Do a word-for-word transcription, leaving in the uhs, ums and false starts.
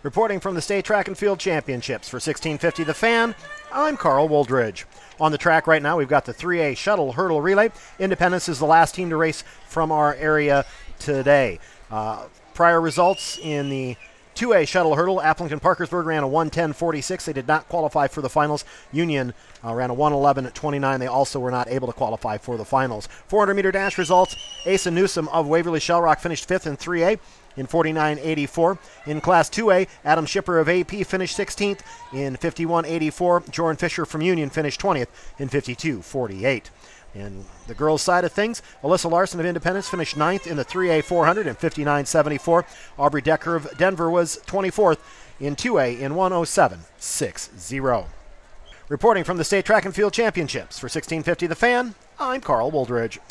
Reporting from the State Track and Field Championships for sixteen fifty The Fan, I'm Carl Woldridge. On the track right now, we've got the three A Shuttle Hurdle Relay. Independence is the last team to race from our area today. Uh, prior results in the two A Shuttle Hurdle, Applington Parkersburg ran a one ten forty-six. They did not qualify for the finals. Union uh, ran a one eleven twenty-nine. They also were not able to qualify for the finals. four hundred meter dash results, Asa Newsom of Waverly Shell Rock finished fifth in three A in forty-nine eighty-four. In Class two A, Adam Shipper of A P finished sixteenth in fifty-one eighty-four. Jordan Fisher from Union finished twentieth in fifty-two forty-eight. In the girls' side of things, Alyssa Larson of Independence finished ninth in the three A four hundred in fifty-nine seventy-four. Aubrey Decker of Denver was twenty-fourth in two A in one oh seven sixty. Reporting from the State Track and Field Championships for sixteen fifty The Fan, I'm Carl Woldridge.